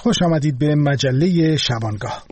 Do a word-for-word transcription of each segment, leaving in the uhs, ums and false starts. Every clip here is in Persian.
خوش آمدید به مجله شبانگاه.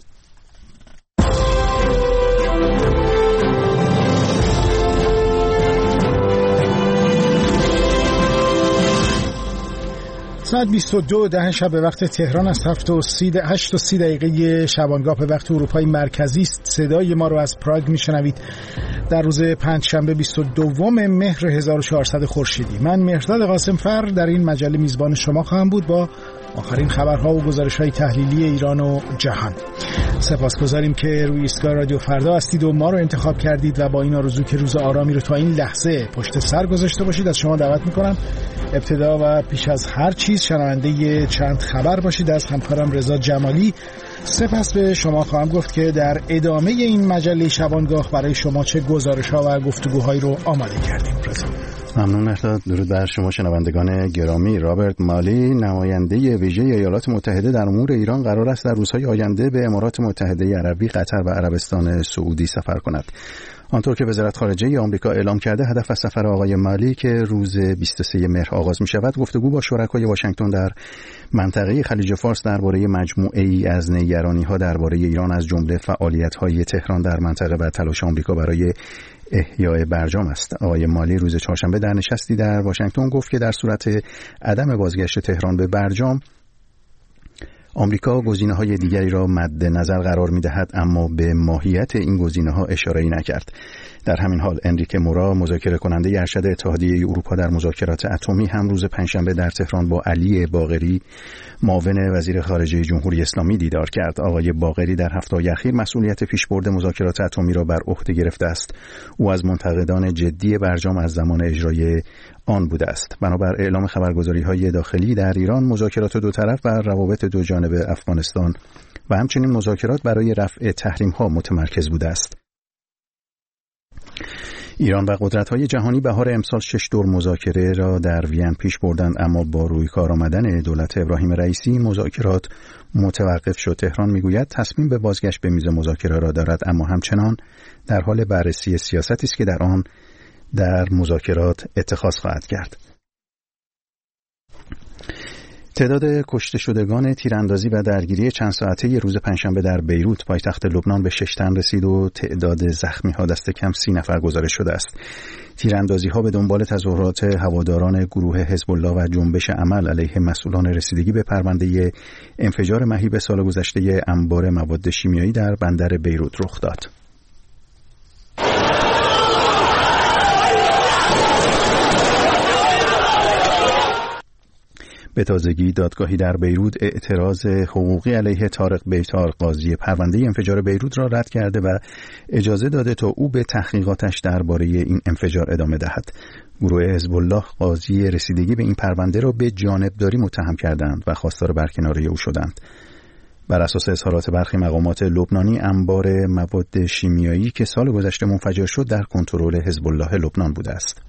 ساعت بیست و دو ده شب به وقت تهران است. هفت و هشت و سی دقیقه شبانگاه به وقت اروپای مرکزی است. صدای ما رو از پراگ میشنوید در روز پنجشنبه بیست و دوم مهر هزار و چهارصد خورشیدی. من مهرداد قاسمفر در این مجله میزبان شما خواهم بود با آخرین خبرها و گزارش‌های تحلیلی ایران و جهان. سپاسگزاریم که روی ایستگاه رادیو فردا هستید و ما رو انتخاب کردید و با این آرزو که روز آرامی رو تا این لحظه پشت سر گذاشته باشید از شما دعوت می‌کنم ابتدا و پیش از هر چیز شنونده چند خبر باشید از همکارم رضا جمالی. سپس به شما خواهم گفت که در ادامه این مجله شبانگاه برای شما چه گزارش‌ها و گفتگوهایی رو آماده کردیم. رضا ممنون مهرداد. درود بر شما شنوندگان گرامی. رابرت مالی نماینده ویژه ایالات متحده در امور ایران قرار است در روزهای آینده به امارات متحده عربی، قطر و عربستان سعودی سفر کند. آنطور که وزارت خارجه آمریکا اعلام کرده، هدف از سفر آقای مالی که روز بیست و سوم مهر آغاز می شود گفتگو با شرکای واشنگتن در منطقه خلیج فارس درباره مجموعه ای از نگرانی‌ها درباره ایران از جمله فعالیت‌های تهران در منطقه و تلاش آمریکا برای احیای برجام است. آقای مالی روز چهارشنبه در نشستی در واشنگتن گفت که در صورت عدم بازگشت تهران به برجام آمریکا گزینه‌های دیگری را مد نظر قرار می‌دهد، اما به ماهیت این گزینه‌ها اشاره‌ای نکرد. در همین حال انریکه مورا، مذاکره کننده ارشد اتحادیه اروپا در مذاکرات اتمی، هم روز پنجشنبه در تهران با علی باقری، معاون وزیر خارجه جمهوری اسلامی دیدار کرد. آقای باقری در هفته‌های اخیر مسئولیت پیشبرد مذاکرات اتمی را بر عهده گرفته است. او از منتقدان جدی برجام از زمان اجرای آن بوده است. بنابر اعلام خبرگزاری‌های داخلی در ایران، مذاکرات دو طرف و روابط دو جانبه افغانستان و همچنین مذاکرات برای رفع تحریم‌ها متمرکز بوده است. ایران و قدرت‌های جهانی بهار امسال شش دور مذاکره را در وین پیش بردند، اما با روی کار آمدن دولت ابراهیم رئیسی مذاکرات متوقف شد. تهران میگوید تصمیم به بازگشت به میز مذاکره را دارد، اما همچنان در حال بررسی سیاستی است که در آن در مذاکرات اتخاذ خواهد کرد. تعداد کشته شدگان تیراندازی و درگیری چند ساعته روز پنجشنبه در بیروت پایتخت لبنان به شش تن رسید و تعداد زخمی‌ها دست کم سی نفر گزارش شده است. تیراندازی‌ها به دنبال تظاهرات هواداران گروه حزب الله و جنبش عمل علیه مسئولان رسیدگی به پرونده انفجار مهیب سال گذشته انبار مواد شیمیایی در بندر بیروت رخ داد. به تازگی دادگاهی در بیروت اعتراض حقوقی علیه طارق بیطار، قاضی پرونده انفجار بیروت، را رد کرده و اجازه داده تا او به تحقیقاتش درباره این انفجار ادامه دهد. گروه حزب الله قاضی رسیدگی به این پرونده را به جانبداری متهم کردند و خواستار برکناری او شدند. بر اساس اظهارات برخی مقامات لبنانی، انبار مواد شیمیایی که سال گذشته منفجر شد در کنترل حزب الله لبنان بوده است.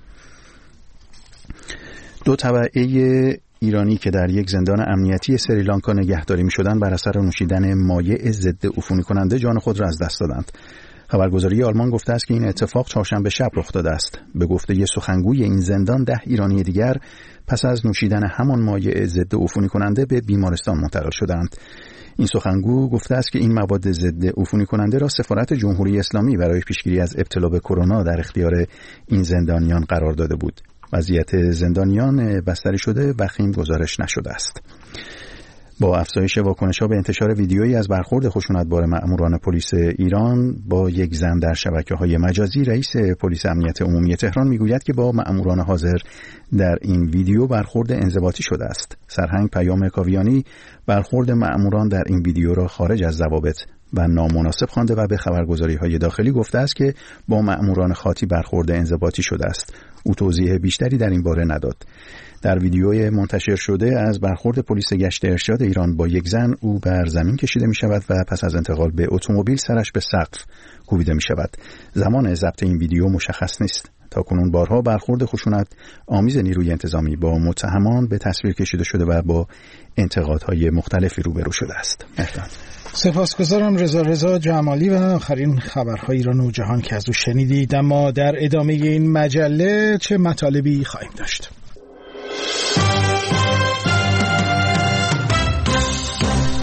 دو تبعه ایرانی که در یک زندان امنیتی سریلانکا نگهداری می‌شدند بر اثر نوشیدن مایع ضد عفونی کننده جان خود را از دست دادند. خبرگزاری آلمان گفته است که این اتفاق چهارشنبه شب رخ داده است. به گفته سخنگوی این زندان، ده ایرانی دیگر پس از نوشیدن همان مایع ضد عفونی کننده به بیمارستان منتقل شدند. این سخنگو گفته است که این مواد ضد عفونی کننده را سفارت جمهوری اسلامی برای پیشگیری از ابتلا به کرونا در اختیار این زندانیان قرار داده بود. وضعیت زندانیان بستری شده وخیم گزارش نشده است. با افزایش واکنش‌ها به انتشار ویدیویی از برخورد خشونتبار مأموران پلیس ایران با یک زن در شبکه‌های مجازی، رئیس پلیس امنیت عمومی تهران میگوید که با مأموران حاضر در این ویدیو برخورد انضباطی شده است. سرهنگ پیام کاویانی برخورد مأموران در این ویدیو را خارج از ضوابط و نامناسب خوانده و به خبرگزاری‌های داخلی گفته است که با مأموران خاطی برخورد انضباطی شده است. او توضیح بیشتری در این باره نداد. در ویدیوی منتشر شده از برخورد پلیس گشت ارشاد ایران با یک زن، او بر زمین کشیده می شود و پس از انتقال به اتومبیل سرش به سقف کوبیده می شود. زمان ضبط این ویدیو مشخص نیست. تاکنون بارها برخورد خشونت آمیز نیروی انتظامی با متهمان به تصویر کشیده شده و با انتقادهای مختلفی روبرو شده است. احتمال. سپاسگزارم رضا رضا جمالی و آخرین خبرهای ایران و جهان که از او شنیدید. اما در ادامه این مجله چه مطالبی خواهیم داشت؟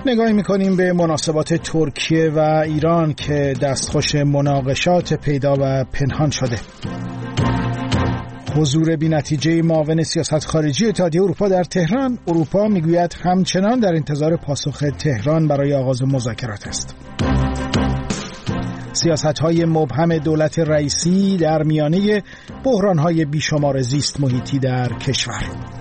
نگاهی میکنیم به مناسبات ترکیه و ایران که دستخوش مناقشات پیدا و پنهان شده. حضور بی‌نتیجه معاون سیاست خارجی اتحادیه اروپا در تهران. اروپا میگوید همچنان در انتظار پاسخ تهران برای آغاز مذاکرات است. سیاست‌های مبهم دولت رئیسی در میانه بحران‌های بیشمار زیست محیطی در کشور.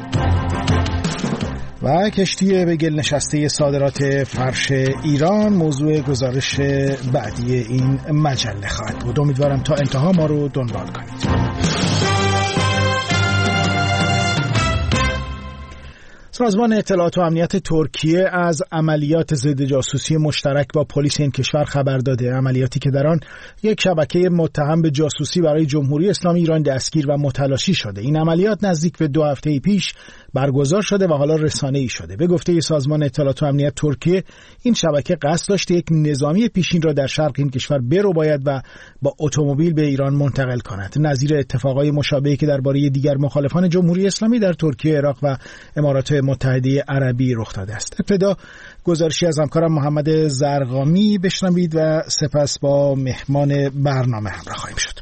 و کشتی به گل نشسته صادرات فرش ایران موضوع گزارش بعدی این مجله خواهد بود. امیدوارم تا انتها ما رو دنبال کنید. سازمان اطلاعات و امنیت ترکیه از عملیات ضد جاسوسی مشترک با پلیس این کشور خبر داده. عملیاتی که در آن یک شبکه متهم به جاسوسی برای جمهوری اسلامی ایران دستگیر و متلاشی شده. این عملیات نزدیک به دو هفته پیش برگزار شده و حالا رسانه‌ای شده. به گفته سازمان اطلاعات و امنیت ترکیه، این شبکه قصد داشته یک نظامی پیشین را در شرق این کشور برو باید و با اتومبیل به ایران منتقل کند. نظیر اتفاقای مشابهی که درباره دیگر مخالفان جمهوری اسلامی در ترکیه، عراق و امارات متحده عربی رخ داده است. ابتدا گزارشی از همکارم محمد زرقامی بشنوید و سپس با مهمان برنامه همراه خواهیم شد.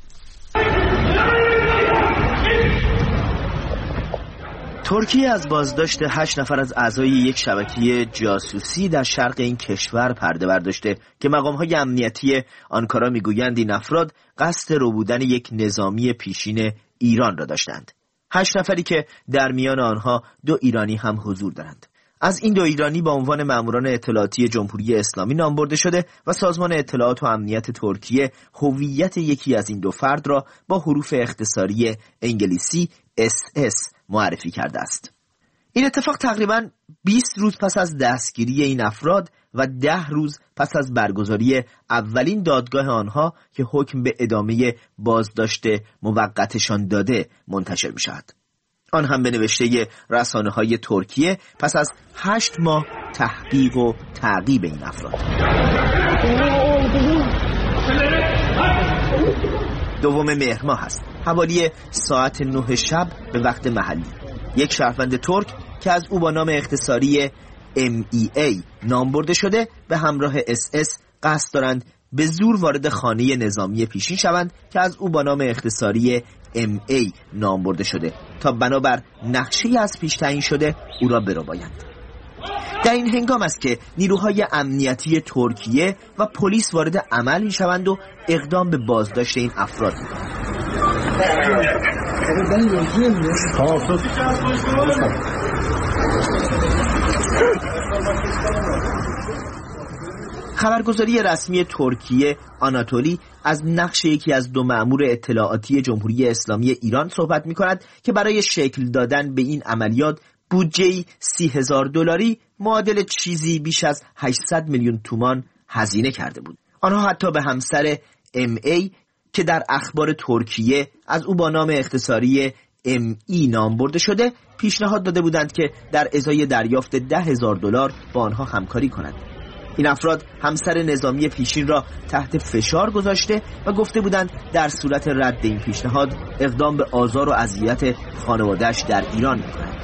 ترکیه از بازداشت هشت نفر از اعضای یک شبکه جاسوسی در شرق این کشور پرده برداشته که مقام‌های امنیتی آنکارا میگویند این افراد قصد ربودن یک نظامی پیشین ایران را داشتند. هشت نفری که در میان آنها دو ایرانی هم حضور دارند. از این دو ایرانی با عنوان ماموران اطلاعاتی جمهوری اسلامی نام برده شده و سازمان اطلاعات و امنیت ترکیه هویت یکی از این دو فرد را با حروف اختصاری انگلیسی اس اس معرفی کرده است. این اتفاق تقریباً بیست روز پس از دستگیری این افراد و ده روز پس از برگزاری اولین دادگاه آنها که حکم به ادامه بازداشت موقتشان داده منتشر می شود. آن هم به نوشته رسانه‌های ترکیه پس از هشت ماه تحقیق و تعقیب این افراد. دوم مهر ماه است، حوالی ساعت نه شب به وقت محلی. یک شهروند ترک که از او با نام اختصاری ام ای ای نام برده شده به همراه اس اس قصد دارند به زور وارد خانه نظامی پیشین شوند که از او با نام اختصاری ام ای نام برده شده تا بنابر نقشه‌ای از پیش تعیین شده او را بربایند. در این هنگام است که نیروهای امنیتی ترکیه و پلیس وارد عمل می شوند و اقدام به بازداشت این افراد می کنند. خبرگزاری رسمی ترکیه آناتولی از نقش یکی از دو مأمور اطلاعاتی جمهوری اسلامی ایران صحبت می کند که برای شکل دادن به این عملیات بودجه سی هزار دلاری معادل چیزی بیش از هشتصد میلیون تومان هزینه کرده بود. آنها حتی به همسر ام ای که در اخبار ترکیه از او با نام اختصاری ام ای نام برده شده پیشنهاد داده بودند که در ازای دریافت ده هزار دلار با آنها همکاری کنند. این افراد همسر نظامی پیشین را تحت فشار گذاشته و گفته بودند در صورت رد این پیشنهاد اقدام به آزار و اذیت خانواده‌اش در ایران می‌کند.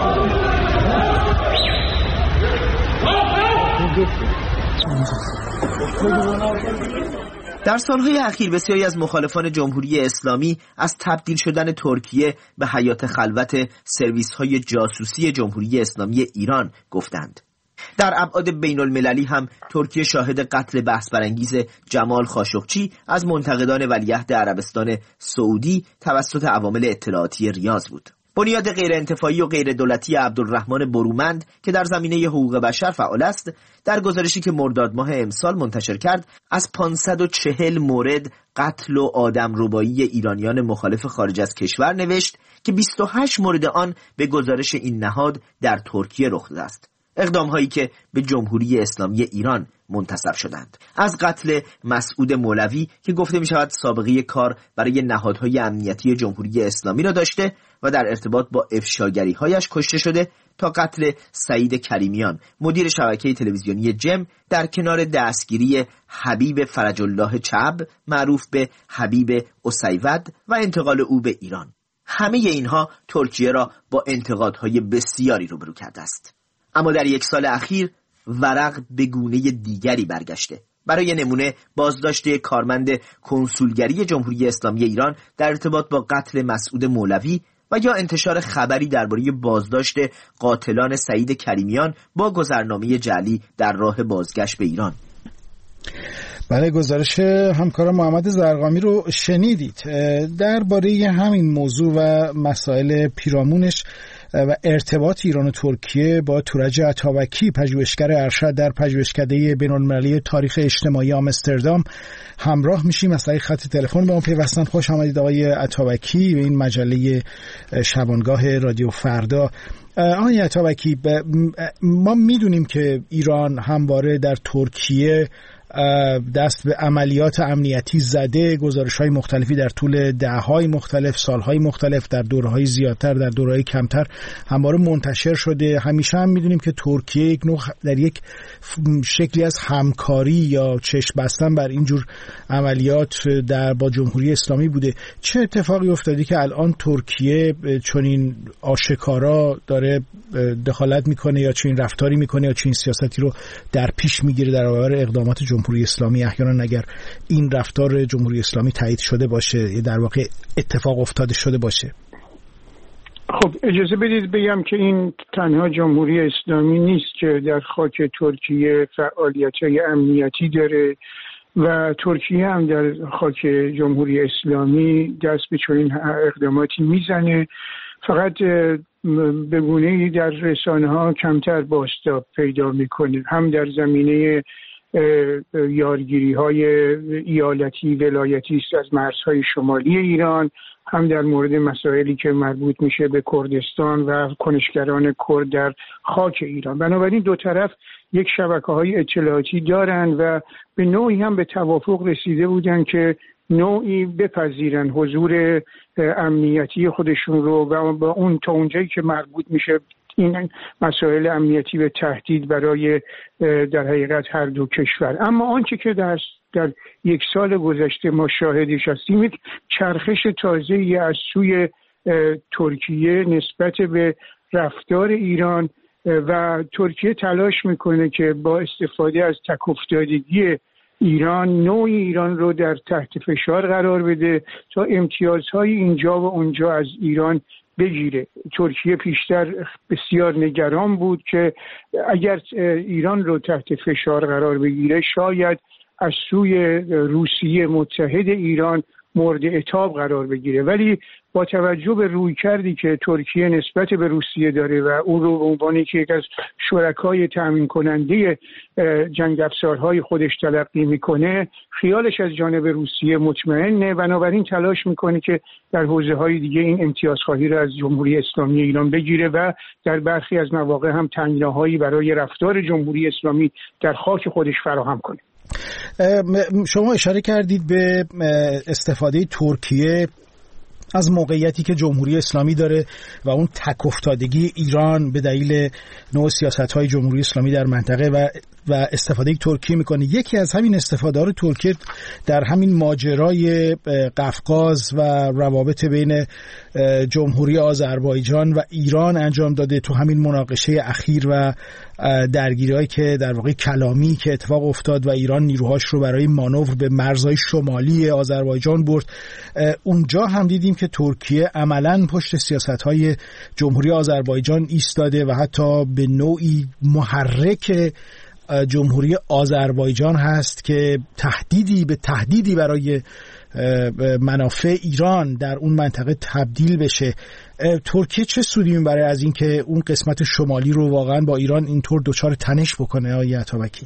در سالهای اخیر بسیاری از مخالفان جمهوری اسلامی از تبدیل شدن ترکیه به حیات خلوت سرویس‌های جاسوسی جمهوری اسلامی ایران گفتند. در ابعاد بین المللی هم ترکیه شاهد قتل بحث برانگیز جمال خاشقچی از منتقدان ولیعهد عربستان سعودی توسط عوامل اطلاعاتی ریاض بود. بنیاد غیر انتفاعی و غیر دولتی عبدالرحمن برومند که در زمینه حقوق بشر فعال است، در گزارشی که مرداد ماه امسال منتشر کرد از پانصد و چهل مورد قتل و آدمربایی ایرانیان مخالف خارج از کشور نوشت که بیست و هشت مورد آن به گزارش این نهاد در ترکیه رخ داده است. اقدام هایی که به جمهوری اسلامی ایران منتسب شدند. از قتل مسعود مولوی که گفته می شود سابقه کار برای نهادهای امنیتی جمهوری اسلامی را داشته و در ارتباط با افشاگری هایش کشته شده، تا قتل سعید کریمیان مدیر شبکه تلویزیونی جم در کنار دستگیری حبیب فرج الله چعب معروف به حبیب اسیود و انتقال او به ایران. همه اینها ترکیه را با انتقادهای بسیاری روبرو کرده است. اما در یک سال اخیر ورق به گونه دیگری برگشته. برای نمونه بازداشت کارمند کنسولگری جمهوری اسلامی ایران در ارتباط با قتل مسعود مولوی و یا انتشار خبری درباره بازداشت قاتلان سعید کریمیان با گذرنامه جعلی در راه بازگشت به ایران. بله، گزارش همکار محمد زرقامی رو شنیدید. درباره همین موضوع و مسائل پیرامونش و ارتباط ایران و ترکیه با تورج عطابکی، پژوهشگر ارشد در پژوهشکده بین‌المللی تاریخ اجتماعی آمستردام همراه میشیم. از طریق خط تلفن به ما پیوستن. خوش آمدید آقای عطابکی به این مجله شبانگاه رادیو فردا. آقای عطابکی، ما میدونیم که ایران همواره در ترکیه دست به عملیات امنیتی زده. گزارش‌های مختلفی در طول دهه‌های مختلف، سال‌های مختلف، در دوره‌های زیادتر، در دوره‌های کمتر همواره منتشر شده. همیشه هم می‌دونیم که ترکیه یک نوع در یک شکلی از همکاری یا چشم بستن بر اینجور عملیات در با جمهوری اسلامی بوده. چه اتفاقی افتادی که الان ترکیه چنین آشکارا داره دخالت میکنه یا چنین رفتاری میکنه یا چنین سیاستی رو در پیش میگیره در برابر اقدامات جمهوری اسلامی؟ احیانا اگر این رفتار جمهوری اسلامی تایید شده باشه، در واقع اتفاق افتاده شده باشه. خب اجازه بدید بگم که این تنها جمهوری اسلامی نیست که در خاک ترکیه فعالیت‌های امنیتی داره و ترکیه هم در خاک جمهوری اسلامی دست به چنین اقداماتی میزنه. فقط به گونه‌ای در رسانه‌ها کمتر بازتاب پیدا میکنه، هم در زمینه یارگیری‌های ایالتی ولایتی است از مرزهای شمالی ایران، هم در مورد مسائلی که مربوط میشه به کردستان و کنشگران کرد در خاک ایران. بنابراین دو طرف یک شبکه‌های اطلاعاتی دارن و به نوعی هم به توافق رسیده بودن که نوعی بپذیرن حضور امنیتی خودشون رو و با اون تا اونجایی که مربوط میشه این مسائل امنیتی به تهدید برای در حقیقت هر دو کشور. اما آنچه که در در یک سال گذشته ما شاهدش هستیم یک چرخش تازه‌ای از سوی ترکیه نسبت به رفتار ایران و ترکیه تلاش میکنه که با استفاده از تک افتادگی ایران نوعی ایران رو در تحت فشار قرار بده تا امتیازهای اینجا و اونجا از ایران بگیره. ترکیه پیشتر بسیار نگران بود که اگر ایران رو تحت فشار قرار بگیره شاید از سوی روسیه متحد ایران مورد عتاب قرار بگیره، ولی با توجه به رویکردی که ترکیه نسبت به روسیه داره و اون رو به عنوان یک از شرکای تامین کننده جنگ افزارهای خودش تلقی میکنه، خیالش از جانب روسیه مطمئنه، بنابراین تلاش میکنه که در حوزه‌های دیگه این امتیازخواهی رو از جمهوری اسلامی ایران بگیره و در برخی از مواقع هم تنگناهایی برای رفتار جمهوری اسلامی در خاک خودش فراهم کنه. شما اشاره کردید به استفاده ترکیه از موقعیتی که جمهوری اسلامی داره و اون تک افتادگی ایران به دلیل نوع سیاست‌های جمهوری اسلامی در منطقه و و استفاده ترکیه میکنه. یکی از همین استفاده‌ها ترکیه در همین ماجرای قفقاز و روابط بین جمهوری آذربایجان و ایران انجام داده. تو همین مناقشه اخیر و درگیری‌هایی که در واقع کلامی که اتفاق افتاد و ایران نیروهاش رو برای مانور به مرزهای شمالی آذربایجان برد، اونجا هم دیدیم که ترکیه عملاً پشت سیاست‌های جمهوری آذربایجان ایستاده و حتی به نوعی محرک جمهوری آذربایجان هست که تهدیدی به تهدیدی برای منافع ایران در اون منطقه تبدیل بشه. ترکیه چه سودی میبره از این که اون قسمت شمالی رو واقعا با ایران اینطور دچار تنش بکنه؟ آقای عطابکی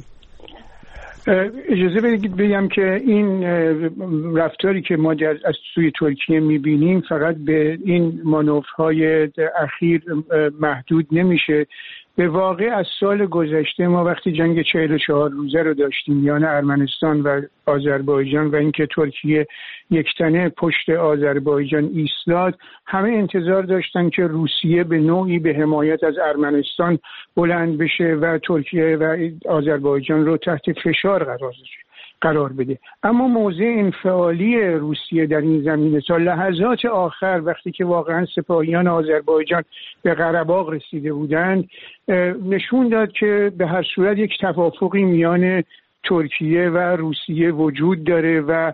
اجازه بدید بگم که این رفتاری که ما از سوی ترکیه میبینیم فقط به این مانورهای اخیر محدود نمیشه. به واقع از سال گذشته ما وقتی جنگ چهل و چهار روزه رو داشتیم میان ارمنستان و آذربایجان و اینکه ترکیه یکتنه پشت آذربایجان ایستاد، همه انتظار داشتن که روسیه به نوعی به حمایت از ارمنستان بلند بشه و ترکیه و آذربایجان رو تحت فشار قرار بده. قرار بده. اما موضع انفعالی روسیه در این زمینه تا لحظات آخر وقتی که واقعا سپاهیان آذربایجان به قره‌باغ رسیده بودند نشون داد که به هر صورت یک توافقی میان ترکیه و روسیه وجود داره و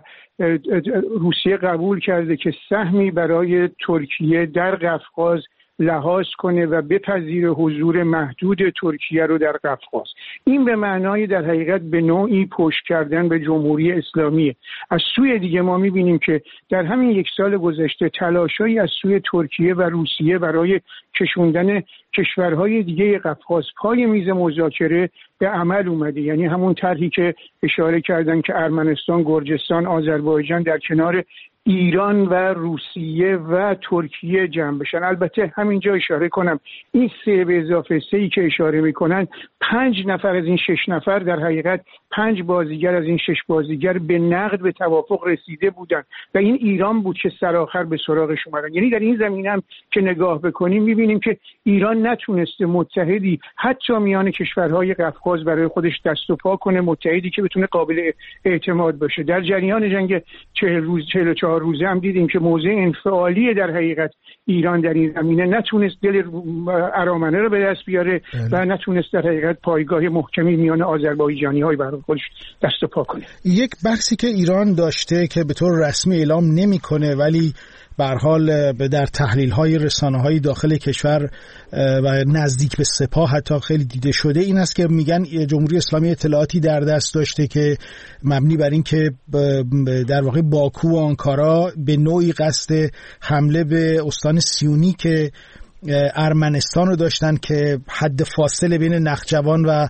روسیه قبول کرده که سهمی برای ترکیه در قفقاز لحاظ کنه و بپذیره حضور محدود ترکیه رو در قفقاز. این به معنای در حقیقت به نوعی پشت کردن به جمهوری اسلامیه. از سوی دیگه ما می‌بینیم که در همین یک سال گذشته تلاش‌هایی از سوی ترکیه و روسیه برای کشوندن کشورهای دیگه قفقاز پای میز مذاکره به عمل اومده. یعنی همون طرحی که اشاره کردن که ارمنستان، گرجستان، آذربایجان در کنار ایران و روسیه و ترکیه جمع بشن. البته همینجا اشاره کنم این سه به اضافه سه ای که اشاره میکنن پنج نفر از این شش نفر در حقیقت پنج بازیگر از این شش بازیگر به نقد به توافق رسیده بودن و این ایران بود که سرآخر به سراغش اومدن. یعنی در این زمینه هم که نگاه بکنیم میبینیم که ایران نتونسته متحدی حتی میان کشورهای قفقاز برای خودش دست و پا کنه، متحدی که بتونه قابل اعتماد باشه. در جریان جنگ چهل روز چهل و چهار روزه هم دیدیم که موضع انفعالی در حقیقت ایران در این زمینه نتونست دل ارامنه رو به دست بیاره و نتونست در حقیقت پایگاه محکمی میان آذربایجانی‌های برای خودش دست و پا کنه. یک بحثی که ایران داشته که به طور رسمی اعلام نمی‌کنه ولی به هر حال در تحلیل‌های رسانه‌های داخل کشور و نزدیک به سپاه حتی خیلی دیده شده این است که میگن جمهوری اسلامی اطلاعاتی در دست داشته که مبنی بر این که در واقع باکو و آنکارا به نوعی قصد حمله به استان سیونی که ارمنستان رو داشتن که حد فاصله بین نخجوان و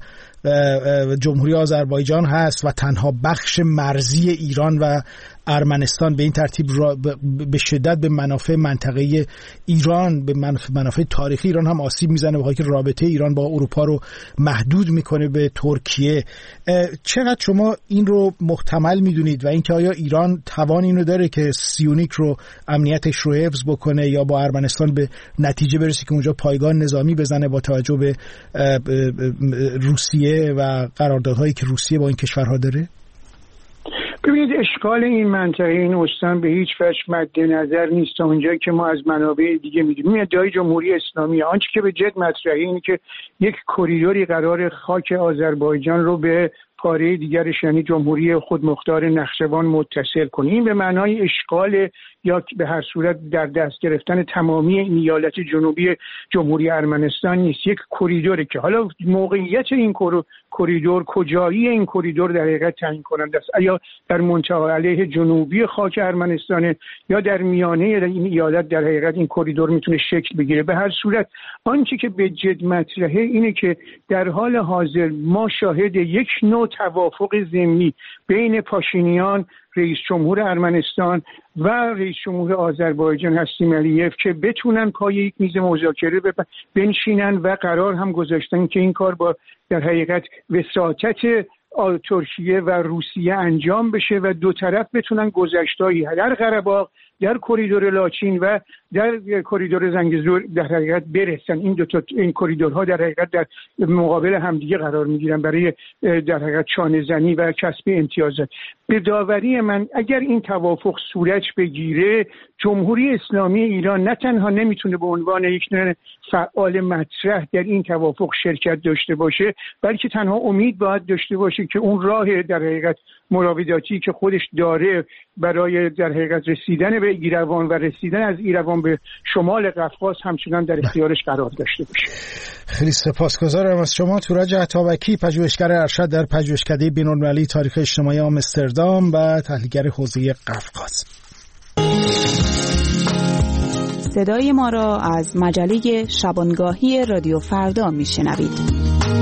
جمهوری آذربایجان هست و تنها بخش مرزی ایران و ارمنستان به این ترتیب به شدت به منافع منطقه ایران، به منافع تاریخی ایران هم آسیب میزنه، بخاطر که رابطه ایران با اروپا رو محدود میکنه به ترکیه. چقدر شما این رو محتمل میدونید و اینکه آیا ایران توان اینو داره که سیونیک رو امنیتش رو حفظ بکنه یا با ارمنستان به نتیجه برسه که اونجا پایگاه نظامی بزنه با توجه به روسیه و قراردادهایی که روسیه با این کشورها داره؟ ببینید اشکال این منطقه این استان به هیچ وجه مد نظر نیست تا اونجایی که ما از منابع دیگه میدونیم. ادعای جمهوری اسلامی آنچه که به جد مطرحه اینه که یک کریدوری قرار خاک آذربایجان رو به پاره دیگرش یعنی جمهوری خودمختار نخجوان متصل کنه. این به معنای اشغال یا به هر صورت در دست گرفتن تمامی این ایالت جنوبی جمهوری ارمنستان نیست. یک کریدوره که حالا موقعیت این کریدور، کجایی این کریدور در حقیقت تعیین کننده است. آیا در منطقه علیه جنوبی خاک ارمنستان یا در میانه این ایالت در حقیقت این کریدور میتونه شکل بگیره. به هر صورت آنچه که به جد مطرحه اینه که در حال حاضر ما شاهد یک نوع توافق ضمنی بین پاشینیان رئیس جمهور ارمنستان و رئیس جمهور آذربایجان هستیم علیف که بتونن پای یک میز مذاکره بنشینن و قرار هم گذاشتن که این کار با در حقیقت وساطت ترکیه و روسیه انجام بشه و دو طرف بتونن گذشته‌ای در قره‌باغ، در کریدور لاچین و در کریدور زنگزور در حقیقت برسن. این دو تا این کریدورها در حقیقت در مقابل همدیگه قرار میگیرن برای در حقیقت چانه زنی و کسب امتیازات. به داوری من اگر این توافق صورت بگیره جمهوری اسلامی ایران نه تنها نمیتونه به عنوان یک فعال مطرح در این توافق شرکت داشته باشه بلکه تنها امید باید داشته باشه که اون راه در حقیقت مراوداتی که خودش داره برای در حقیقت رسیدن به ایروان و رسیدن از ایروان به شمال قفقاز همچنان در اختیارش قرار داشته باشه. خیلی سپاسگزارم از شما تورج عطابکی، پژوهشگر ارشد در پژوهشکده بین‌المللی تاریخ اجتماعی آمستردام و تحلیلگر حوزه قفقاز. صدای ما را از مجله شبانگاهی رادیو فردا میشنوید.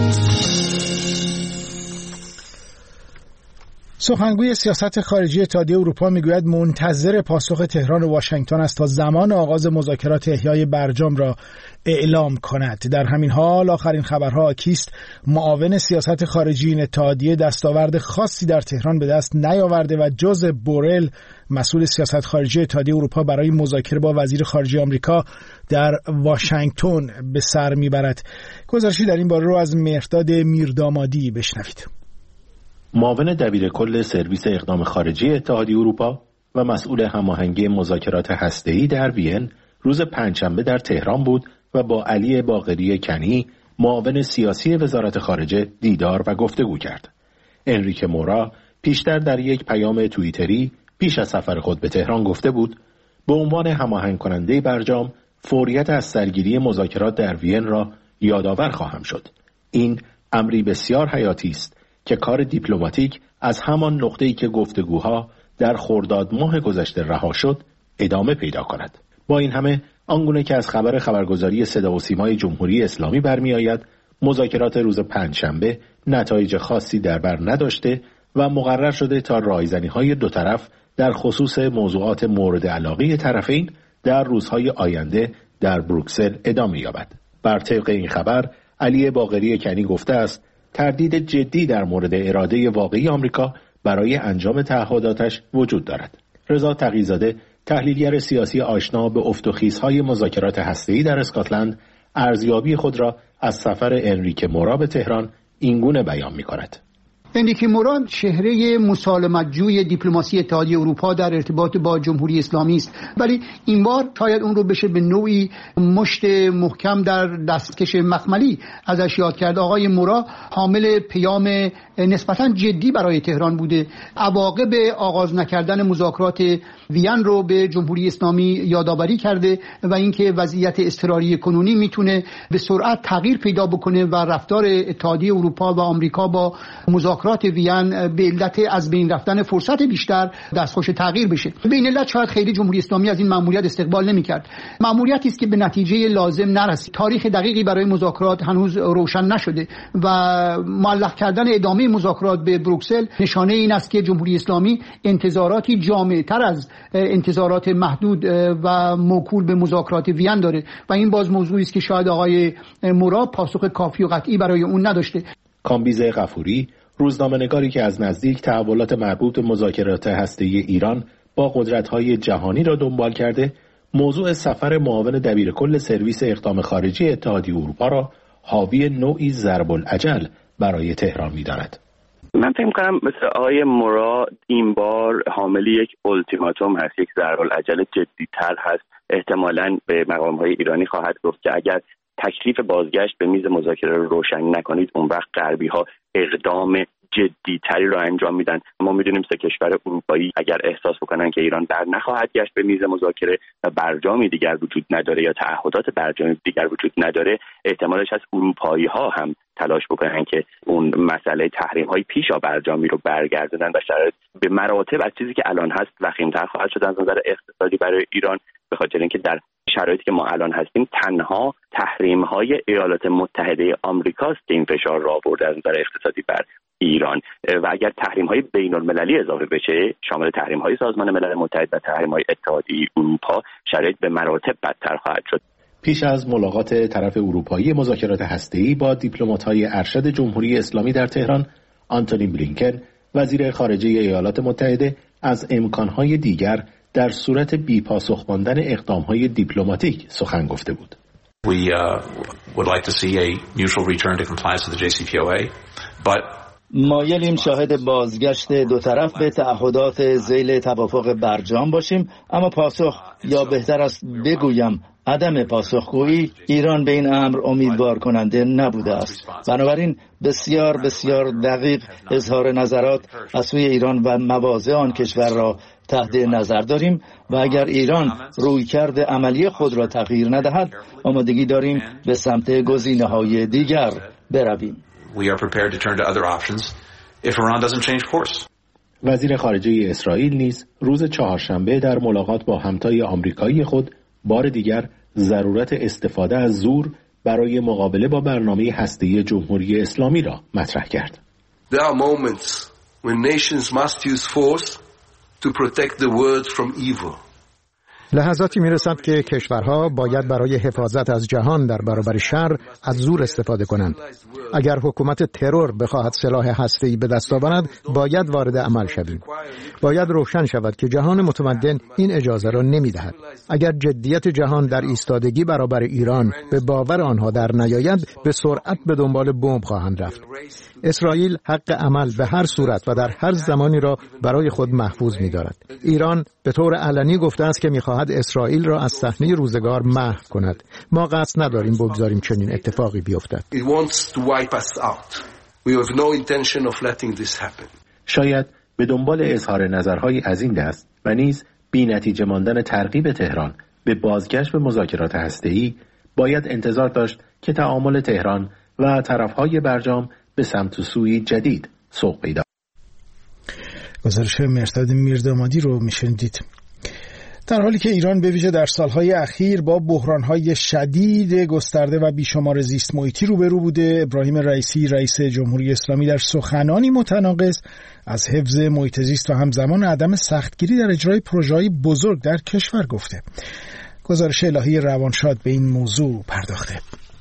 سخنگوی سیاست خارجی اتحادیه اروپا میگوید منتظر پاسخ تهران و واشنگتن است تا زمان آغاز مذاکرات احیای برجام را اعلام کند. در همین حال آخرین خبرها آکیست معاون سیاست خارجی این اتحادیه دستاورد خاصی در تهران به دست نیاورده و جوزف بورل مسئول سیاست خارجی اتحادیه اروپا برای مذاکره با وزیر خارجه آمریکا در واشنگتن به سر میبرد. گزارشی در این باره رو از مهرداد میردامادی بشنوید. معاون دبیرکل سرویس اقدام خارجی اتحادیه اروپا و مسئول هماهنگی مذاکرات هسته‌ای در وین روز پنجشنبه در تهران بود و با علی باقری کنی معاون سیاسی وزارت خارجه دیدار و گفتگو کرد. انریکه مورا پیشتر در یک پیام توییتری پیش از سفر خود به تهران گفته بود به عنوان هماهنگ کننده برجام فوریت از سرگیری مذاکرات در وین را یادآور خواهم شد. این امری بسیار حیاتی است که کار دیپلماتیک از همان نقطه‌ای که گفتگوها در خرداد ماه گذشته رها شد ادامه پیدا کند. با این همه آنگونه که از خبر خبرگزاری صدا و سیمای جمهوری اسلامی برمی آید مذاکرات روز پنجشنبه نتایج خاصی در بر نداشته و مقرر شده تا رایزنی‌های دو طرف در خصوص موضوعات مورد علاقه طرفین در روزهای آینده در بروکسل ادامه یابد. بر طبق این خبر علی باقری کنی گفته است تردید جدی در مورد اراده واقعی آمریکا برای انجام تعهداتش وجود دارد. رضا تقی‌زاده تحلیلگر سیاسی آشنا به افت و خیزهای مذاکرات هسته‌ای در اسکاتلند ارزیابی خود را از سفر انریکه مورا به تهران اینگونه بیان می‌کند. انریکه مورا چهره مسالمت‌جوی دیپلماسی اتحادیه اروپا در ارتباط با جمهوری اسلامی است، ولی این بار شاید اون رو بشه به نوعی مشت محکم در دستکش مخملی ازش یاد کرد. آقای مورا حامل پیام نسبتاً جدی برای تهران بوده. عواقب آغاز نکردن مذاکرات وین رو به جمهوری اسلامی یادآوری کرده و اینکه وضعیت اضطراری کنونی میتونه به سرعت تغییر پیدا بکنه و رفتار اتحادیه اروپا و آمریکا با مذاکرات وین به علت از بین رفتن فرصت بیشتر دستخوش تغییر بشه. به این علت شاید خیلی جمهوری اسلامی از این مأموریت استقبال نمی‌کرد. مأموریتی است که به نتیجه لازم نرسید. تاریخ دقیقی برای مذاکرات هنوز روشن نشده و معلق کردن ادامه مذاکرات به بروکسل نشانه این است که جمهوری اسلامی انتظاراتی جامع‌تر از انتظارات محدود و موکول به مذاکرات وین داره و این باز موضوعی است که شاید آقای مورا پاسخ کافی و قطعی برای اون نداشته. کامبیز غفوری روزنامه‌نگاری که از نزدیک تحولات مربوط به مذاکرات هسته‌ای ایران با قدرت‌های جهانی را دنبال کرده، موضوع سفر معاون دبیرکل سرویس اقدام خارجی اتحادیه اروپا را حاوی نوعی ضرب الاجل برای تهران می‌داند. من فکر می‌کنم مثل آقای مورا این بار حامل یک التیماتوم هست، یک ضرب الاجل جدی‌تر هست. احتمالاً به مقام‌های ایرانی خواهد گفت که اگر تکلیف بازگشت به میز مذاکره رو روشن نکنید اون وقت غربی‌ها اقدام جدی‌تری رو انجام میدن. ما میدونیم سه کشور اروپایی اگر احساس بکنن که ایران در نخواهد گشت به میز مذاکره و برجامی دیگر وجود نداره یا تعهدات برجامی دیگر وجود نداره، احتمالش هست اروپایی‌ها هم تلاش بکنن که اون مسئله تحریم‌های پیشا برجامی رو برگردونن و شرایط به مراتب از چیزی که الان هست وخیم‌تر خواهد شد از نظر اقتصادی برای ایران، به خاطر اینکه در شرایطی که ما الان هستیم تنها تحریم‌های ایالات متحده آمریکاست که این فشار را آورده از نظر اقتصادی بر ایران و اگر تحریم‌های بین‌المللی اضافه بشه شامل تحریم‌های سازمان ملل متحد و تحریم‌های اتحادیه اروپا، شرایط به مراتب بدتر خواهد شد. پیش از ملاقات طرف اروپایی مذاکرات هسته‌ای با دیپلمات‌های ارشد جمهوری اسلامی در تهران، آنتونی بلینکن وزیر خارجه ایالات متحده از امکان‌های دیگر در صورت بی‌پاسخ ماندن اقدام‌های دیپلماتیک سخن گفته بود. We uh, would like to see a mutual return to compliance with the J C P O A, but مایلیم شاهد بازگشت دو طرف به تعهدات ذیل توافق برجام باشیم، اما پاسخ یا بهتر است بگویم عدم پاسخگویی ایران به این امر امیدوار کننده نبوده است. بنابراین بسیار بسیار دقیق اظهار نظرات از سوی ایران و مواضع آن کشور را تحت نظر داریم و اگر ایران رویکرد عملی خود را تغییر ندهد آمادگی داریم به سمت گزینه‌های دیگر برویم. We are prepared to turn to other options if Iran doesn't change course. وزیر خارجه اسرائیل نیز روز چهارشنبه در ملاقات با همتای آمریکایی خود بار دیگر ضرورت استفاده از زور برای مقابله با برنامه هسته‌ای جمهوری اسلامی را مطرح کرد. There are moments when nations must use force to protect the world from evil. لحظاتی میرسد که کشورها باید برای حفاظت از جهان در برابر شر از زور استفاده کنند. اگر حکومت ترور بخواهد سلاح هسته‌ای به دست آورد، باید وارد عمل شویم. باید روشن شود که جهان متمدن این اجازه را نمی‌دهد. اگر جدیت جهان در ایستادگی برابر ایران به باور آنها در نیاید، به سرعت به دنبال بمب خواهند رفت. اسرائیل حق عمل به هر صورت و در هر زمانی را برای خود محفوظ می‌دارد. ایران به طور علنی گفته است که می‌خواهد اسرائیل را از صحنه روزگار محو کند. ما قصد نداریم بگذاریم چنین اتفاقی بیفتد. شاید به دنبال اظهار نظرهای از این دست و نیز بی نتیجه ماندن ترغیب تهران به بازگشت به مذاکرات هسته‌ای باید انتظار داشت که تعامل تهران و طرفهای برجام به سمت و سوی جدید سوق پیدا. گزارش مرصد میردامادی رو میشنیدید. در حالی که ایران به ویژه در سالهای اخیر با بحرانهای شدید گسترده و بیشمار زیست محیطی روبرو بوده، ابراهیم رئیسی رئیس جمهوری اسلامی در سخنانی متناقض از حفظ محیط زیست و همزمان عدم سختگیری در اجرای پروژه‌های بزرگ در کشور گفته. گزارش الهی روانشاد به این موضوع پرداخته.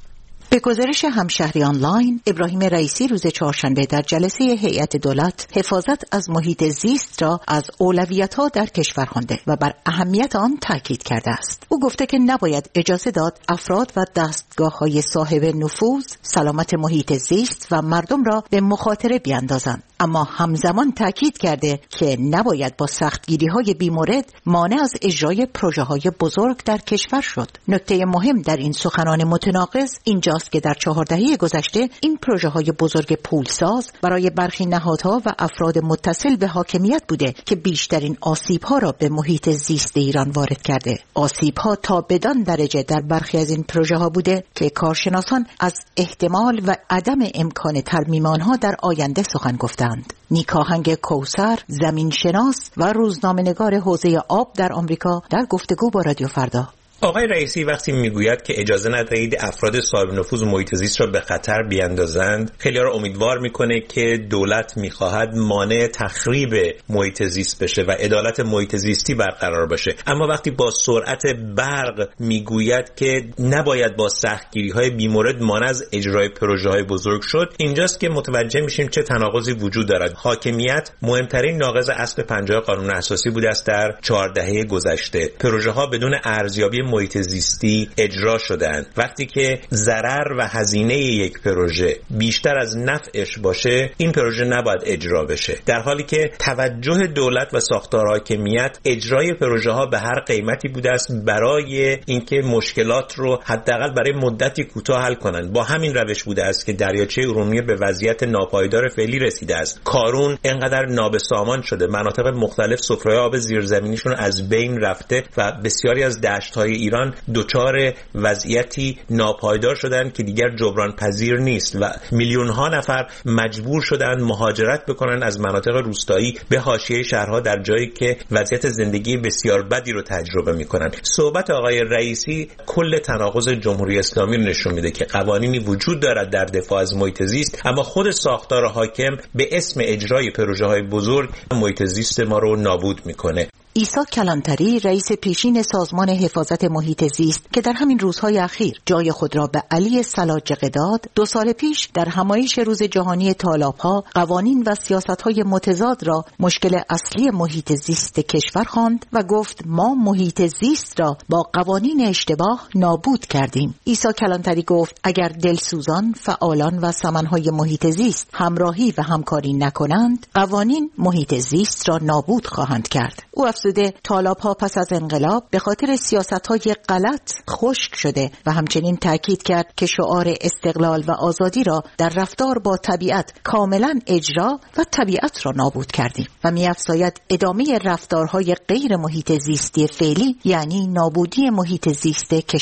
به گزارش همشهری آنلاین، ابراهیم رئیسی روز چهارشنبه در جلسه هیئت دولت حفاظت از محیط زیست را از اولویت‌ها در کشور خوانده و بر اهمیت آن تاکید کرده است. او گفته که نباید اجازه داد افراد و دستگاه‌های صاحب نفوذ سلامت محیط زیست و مردم را به مخاطره بیاندازند، اما همزمان تاکید کرده که نباید با سختگیری‌های بیمورد مانع از اجرای پروژه‌های بزرگ در کشور شد. نکته مهم در این سخنان متناقض اینجاست که در چهار دهه گذشته این پروژه‌های بزرگ پولساز برای برخی نهادها و افراد متصل به حاکمیت بوده که بیشترین آسیب‌ها را به محیط زیست ایران وارد کرده. آسیب‌ها تا بدان درجه در برخی از این پروژه‌ها بوده که کارشناسان از احتمال و عدم امکان ترمیم آنها در آینده سخن گفتند. نیکاهنگ کوثر، زمینشناس و روزنامه‌نگار حوزه آب در آمریکا در گفتگو با رادیو فردا. آقای رئیسی وقتی میگوید که اجازه ندهید افراد صاحب نفوذ محیط زیست را به خطر بیاندازند، خیلی را امیدوار میکنه که دولت میخواهد مانع تخریب محیط زیست بشه و عدالت محیط زیستی برقرار باشه. اما وقتی با سرعت برق میگوید که نباید با سختگیری‌های بیمورد مانع از اجرای پروژه‌های بزرگ شد، اینجاست که متوجه میشیم چه تناقضی وجود دارد. حاکمیت مهمترین ناقض اصل پنجاه قانون اساسی بوده است در چهار دهه گذشته. پروژه‌ها بدون ارزیابی محیط زیستی اجرا شدند. وقتی که ضرر و هزینه یک پروژه بیشتر از نفعش باشه، این پروژه نباید اجرا بشه، در حالی که توجه دولت و ساختار حاکمیت اجرای پروژه ها به هر قیمتی بوده است برای اینکه مشکلات رو حداقل برای مدتی کوتاه حل کنند. با همین روش بوده است که دریاچه ارومیه به وضعیت ناپایدار فعلی رسیده است. کارون اینقدر نابسامان شده، مناطق مختلف سفره آب زیرزمینیشون از بین رفته و بسیاری از دشت‌های ایران دچار وضعیتی ناپایدار شدند که دیگر جبران پذیر نیست و میلیون ها نفر مجبور شدند مهاجرت بکنن از مناطق روستایی به حاشیه شهرها در جایی که وضعیت زندگی بسیار بدی رو تجربه میکنن. صحبت آقای رئیسی کل تناقض جمهوری اسلامی رو نشون میده که قوانینی وجود دارد در دفاع از محیط زیست، اما خود ساختار حاکم به اسم اجرای پروژه‌های بزرگ محیط زیست ما رو نابود میکنه. عیسی کلانتری رئیس پیشین سازمان حفاظت محیط زیست که در همین روزهای اخیر جای خود را به علی سلاجقه داد، دو سال پیش در همایش روز جهانی تالاب‌ها قوانین و سیاست‌های متضاد را مشکل اصلی محیط زیست کشور خواند و گفت ما محیط زیست را با قوانین اشتباه نابود کردیم. عیسی کلانتری گفت اگر دلسوزان، فعالان و سمن‌های محیط زیست همراهی و همکاری نکنند، قوانین محیط زیست را نابود خواهند کرد. او افزوده تالاب‌ها پس از انقلاب به خاطر سیاست‌های غلط خشک شده و همچنین تاکید کرد که شعار استقلال و آزادی را در رفتار با طبیعت کاملا اجرا و طبیعت را نابود کردیم و می‌افزاید ادامه رفتارهای غیر محیط زیستی فعلی یعنی نابودی محیط زیست کشور.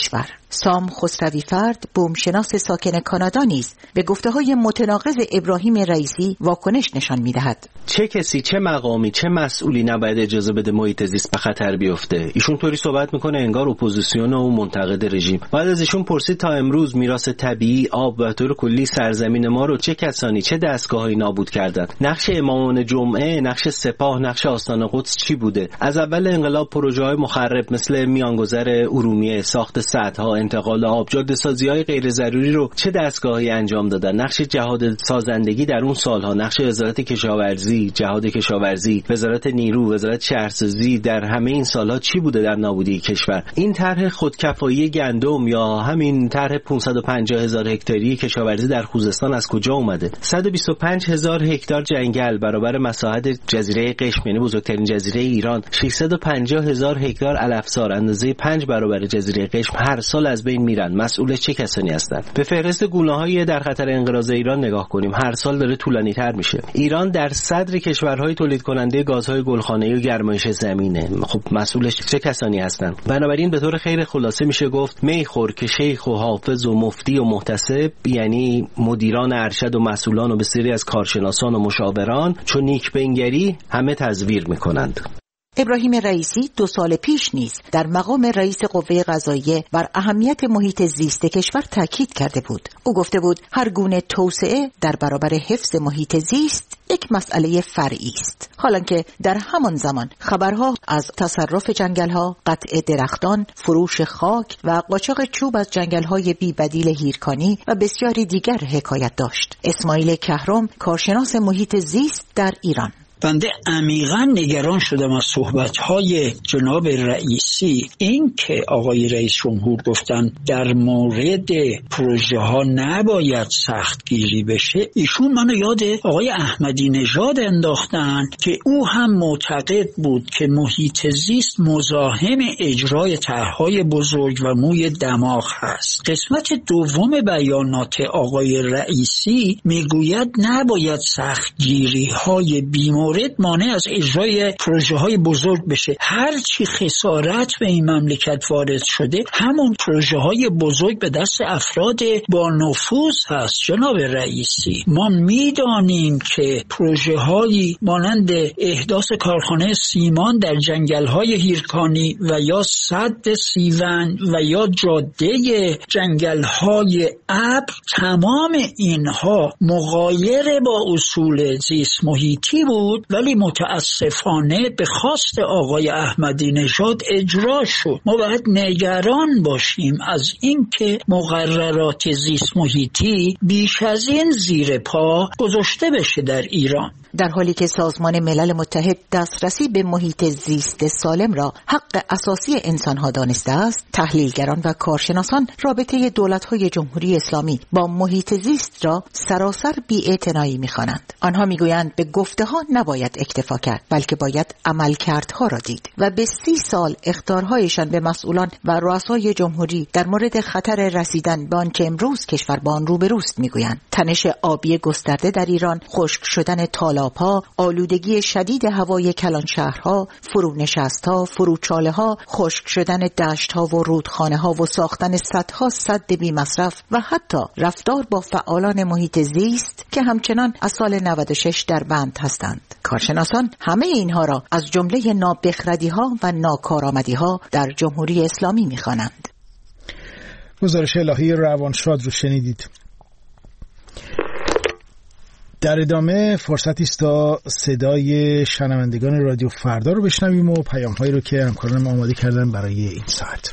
سام خسروی فرد، بومشناس ساکن کانادا نیز به گفته‌های متناقض ابراهیم رئیسی واکنش نشان می‌دهد. چه کسی، چه مقامی، چه مسئولی نباید اجازه بده محیط زیست به خطر بیفته؟ ایشون طوری صحبت میکنه انگار اپوزیسیون و منتقد رژیم. بعد از ایشون پرسید تا امروز میراث طبیعی، آب و طور کلی سرزمین ما رو چه کسانی، چه دستگاهایی نابود کردن؟ نقش امامان جمعه، نقش سپاه، نقش آستان قدس چی بوده؟ از اول انقلاب پروژه‌های مخرب مثل میانگذر ارومیه، ساخت سدها، انتقال آب، جاده‌سازی‌های غیر ضروری رو چه دستگاهایی انجام دادن؟ نقش جهاد سازندگی در اون سالها، نقش وزارت کشاورزی، جهاد کشاورزی، وزارت نیرو، وزارت شهرسازی در همه این سالها چی بوده در نابودی کشور؟ این طرح خودکفایی گندم یا همین طرح پانصد و پنجاه هزار هکتاری کشاورزی در خوزستان از کجا اومده؟ صد و بیست و پنج هزار هکتار جنگل برابر مساحت جزیره قشم، یعنی بزرگترین جزیره ایران، ششصد و پنجاه هزار هکتار علفزار اندازه پنج برابر جزیره قشم هر سال از بین میرن. مسئول چه کسانی هستند؟ به فهرست گونه‌های در خطر انقراض ایران نگاه کنیم. هر سال داره طولانی‌تر میشه. ایران در صدر کشورهای تولید کننده گازهای گلخانه‌ای و گرمایش زمینه. خب مسئولش چه کسانی هستند؟ بنابراین به طور خیر خلاصه میشه گفت میخور که شیخ و حافظ و مفتی و محتسب، یعنی مدیران ارشد و مسئولان و بسیاری از کارشناسان و مشاوران، چون نیک بنگری همه تزویر میکنند. ابراهیم رئیسی دو سال پیش نیز در مقام رئیس قوه قضاییه بر اهمیت محیط زیست کشور تاکید کرده بود. او گفته بود هر گونه توسعه در برابر حفظ محیط زیست یک مسئله فرعی است. حالانکه در همان زمان خبرها از تصرف جنگل‌ها، قطع درختان، فروش خاک و قاچاق چوب از جنگل‌های بی‌بدیل هیرکانی و بسیاری دیگر حکایت داشت. اسماعیل کهرم، کارشناس محیط زیست در ایران: بنده عمیقاً نگران شدم از صحبت‌های جناب رئیسی. این که آقای رئیس جمهور گفتن در مورد پروژه ها نباید سختگیری بشه، ایشون منو یاد آقای احمدی نژاد انداختن که او هم معتقد بود که محیط زیست مزاحم اجرای طرح‌های بزرگ و موی دماغ هست. قسمت دوم بیانات آقای رئیسی میگوید نباید سختگیری‌های بیمار مورد مانع از اجرای پروژه های بزرگ بشه. هر چی خسارت به این مملکت وارد شده همون پروژه های بزرگ به دست افراد با نفوذ هست. جناب رئیسی، ما میدانیم که پروژه هایی مانند احداث کارخانه سیمان در جنگل های هیرکانی و یا سد سیون و یا جاده جنگل های ابر، تمام اینها مغایر با اصول زیست محیطی بود ولی متاسفانه به خواست آقای احمدی نژاد اجرا شد. ما باید نگران باشیم از اینکه مقررات زیست محیطی بیش از این زیر پا گذاشته بشه در ایران. در حالی که سازمان ملل متحد دسترسی به محیط زیست سالم را حق اساسی انسانها دانسته است، تحلیلگران و کارشناسان رابطه دولت‌های جمهوری اسلامی با محیط زیست را سراسر بی‌اعتنایی می‌خوانند. آنها می‌گویند به گفته‌ها نباید اکتفا کرد، بلکه باید عملکردها را دید و به سی سال اخطارهایشان به مسئولان و رؤسای جمهوری در مورد خطر رسیدن به آنچه امروز کشور با آن روبروست می‌گویند. تنش آبی گسترده در ایران، خشک شدن تالاب‌ها، آلودگی شدید هوای کلان شهرها، فرونشست‌ها، فروچاله‌ها، خشک شدن دشت‌ها و رودخانه‌ها و ساختن صدها سد بی مصرف و حتی رفتار با فعالان محیط زیست که همچنان از سال نود و شش در بند هستند. کارشناسان همه اینها را از جمله نابخردی‌ها و ناکارآمدی‌ها در جمهوری اسلامی می‌خوانند. گزارش الهی روانشاد رو شنیدید. در ادامه فرصتی است تا صدای شنوندگان رادیو فردا رو بشنویم و پیام‌هایی رو که همکارانم آماده کردن برای این ساعت.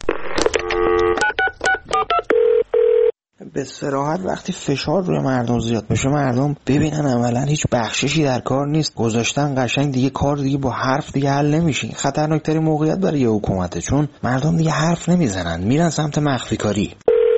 به صراحت وقتی فشار روی مردم زیاد بشه، مردم ببینن عملا هیچ بخششی در کار نیست، گذاشتن قشنگ دیگه کار دیگه با حرف دیگه حل نمیشه. خطرناکترین موقعیت برای یه حکومته، چون مردم دیگه حرف نمیزنن، میرن سمت مخفی کاری.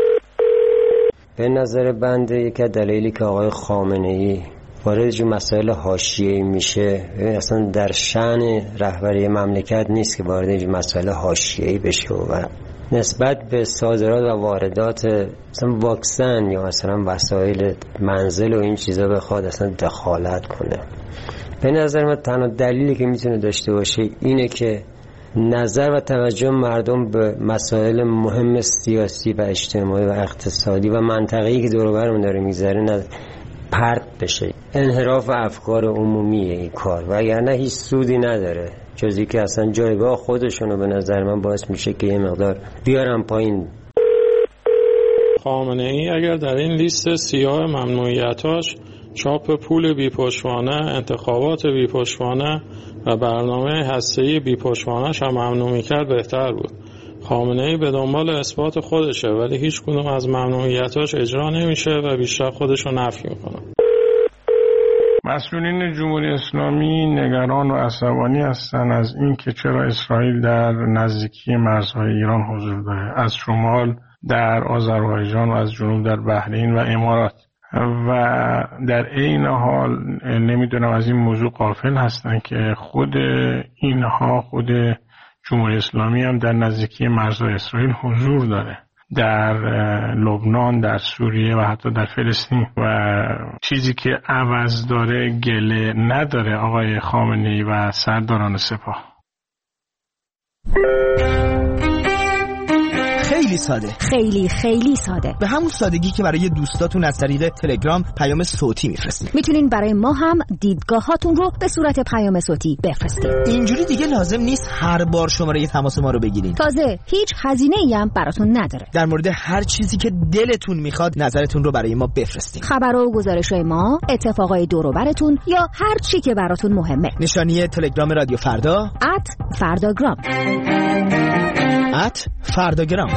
به نظر بنده یک دلیلی که آقای خامنه‌ای وارد جو مسائل حاشیه‌ای میشه، اصلا در شأن رهبری مملکت نیست که وارد جو مسائل حاشیه‌ای بشه و نسبت به صادرات و واردات مثلا واکسن یا مثلا وسایل منزل و این چیزا بخواد اصلا دخالت کنه. به نظر من تنها دلیلی که میتونه داشته باشه اینه که نظر و توجه مردم به مسائل مهم سیاسی و اجتماعی و اقتصادی و منطقه‌ای که دور و برمون داره میگذره پرت بشه. انحراف افکار عمومیه این کار و اگر هیچ سودی نداره جزی که اصلا جایگاه خودشونو به نظر من باعث میشه که یه مقدار بیارم پایین. خامنه ای اگر در این لیست سیاه ممنوعیتاش چاپ پول بی‌پشتوانه، انتخابات بی‌پشتوانه و برنامه هسته‌ای بی‌پشتوانه‌اش هم ممنوع می‌کرد بهتر بود. خامنه ای به دنبال اثبات خودشه ولی هیچ کدوم از ممنوعیتاش اجرا نمیشه و بیشتر خودشو نفی میکنه. مسئولین جمهوری اسلامی نگران و عصبانی هستند از اینکه چرا اسرائیل در نزدیکی مرزهای ایران حضور داره، از شمال در آذربایجان و از جنوب در بحرین و امارات، و در این حال نمیدونم از این موضوع غافل هستن که خود اینها خود جمهوری اسلامی هم در نزدیکی مرزهای اسرائیل حضور داره، در لبنان، در سوریه و حتی در فلسطین، و چیزی که عوض داره گله نداره آقای خامنه‌ای و سرداران سپاه. خیلی ساده، خیلی خیلی ساده، به همون سادگی که برای دوستاتون از طریق تلگرام پیام صوتی میفرستید. میتونین برای ما هم دیدگاهاتون رو به صورت پیام صوتی بفرستید. اینجوری دیگه لازم نیست هر بار شماره تماس ما رو بگیرین. تازه هیچ هزینه‌ای هم براتون نداره. در مورد هر چیزی که دلتون میخواد نظرتون رو برای ما بفرستید. خبر و گزارش‌های ما، اتفاقای دور و براتون یا هر چی که براتون مهمه. نشانی تلگرام رادیو فردا ات فرداگرام ات فرداگرام.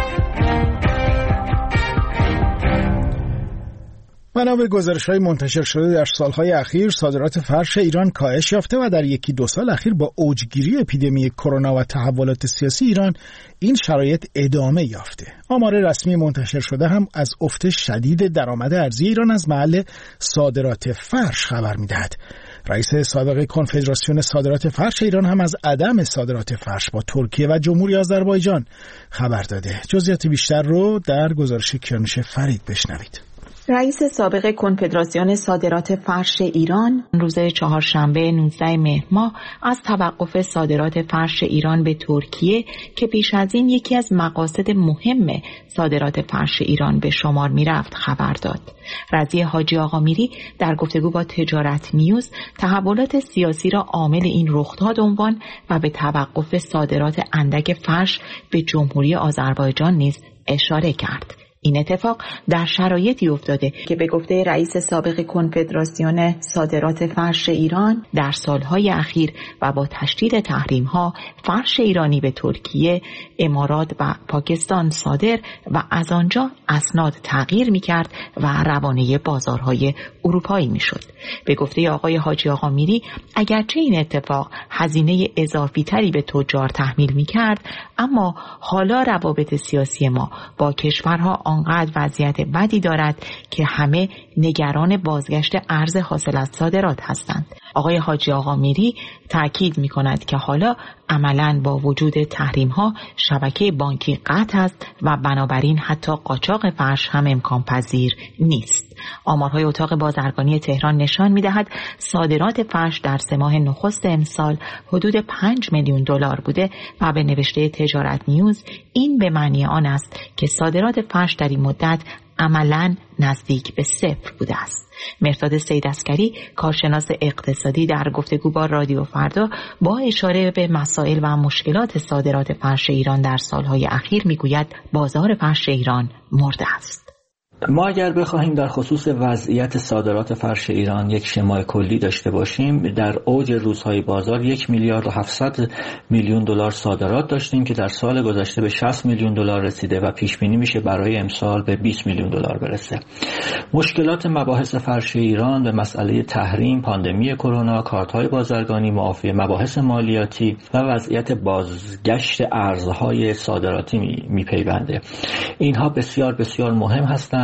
بنا به گزارش‌های منتشر شده در سالهای اخیر صادرات فرش ایران کاهش یافته و در یکی دو سال اخیر با اوجگیری اپیدمی کرونا و تحولات سیاسی ایران این شرایط ادامه یافته. آمار رسمی منتشر شده هم از افت شدید درآمد ارزی ایران از محل صادرات فرش خبر می‌دهد. رئیس سابق کنفدراسیون صادرات فرش ایران هم از عدم صادرات فرش با ترکیه و جمهوری آذربایجان خبر داده. جزئیات بیشتر رو در گزارش کیانوش فرید بشنوید. رئیس سابق کنفدراسیون صادرات فرش ایران روز چهارشنبه نوزده مهر ماه از توقف صادرات فرش ایران به ترکیه که پیش از این یکی از مقاصد مهم صادرات فرش ایران به شمار می رفت خبر داد. رضیه حاجی آقا میری در گفتگو با تجارت نیوز تحولات سیاسی را عامل این رخداد عنوان و به توقف صادرات اندک فرش به جمهوری آذربایجان نیز اشاره کرد. این اتفاق در شرایطی افتاده که به گفته رئیس سابق کنفدراسیون صادرات فرش ایران در سالهای اخیر و با تشدید تحریم‌ها فرش ایرانی به ترکیه، امارات و پاکستان صادر و از آنجا اسناد تغییر می‌کرد و روانه بازارهای اروپایی می‌شد. به گفته آقای حاجی آقا میری اگرچه این اتفاق هزینه اضافی تری به تجار تحمیل می‌کرد، اما حالا روابط سیاسی ما با کشورها آنقدر وضعیت بدی دارد که همه نگران بازگشت ارز حاصل از صادرات هستند. آقای حاجی آقا میری تأکید می کند که حالا عملاً با وجود تحریم ها شبکه بانکی قطع است و بنابراین حتی قاچاق فرش هم امکان پذیر نیست. آمارهای اتاق بازرگانی تهران نشان می دهد صادرات فرش در سه ماه نخست امسال حدود پنج میلیون دلار بوده و به نوشته تجارت نیوز این به معنی آن است که صادرات فرش در این مدت عملاً نزدیک به صفر بوده است. مرداد سیدعسکری کارشناس اقتصادی در گفتگو با رادیو فردا با اشاره به مسائل و مشکلات صادرات فرش ایران در سالهای اخیر میگوید بازار فرش ایران مرده است. ما اگر بخواهیم در خصوص وضعیت صادرات فرش ایران یک شمای کلی داشته باشیم، در اوج روزهای بازار یک میلیارد و هفتصد میلیون دلار صادرات داشتیم که در سال گذشته به شصت میلیون دلار رسیده و پیش بینی میشه برای امسال به بیست میلیون دلار برسه. مشکلات مباحث فرش ایران به مسئله تحریم، پاندمی کرونا، کارت‌های بازرگانی، معافی مباحث مالیاتی و وضعیت بازگشت ارزهای صادراتی میپیونده. اینها بسیار بسیار مهم هستند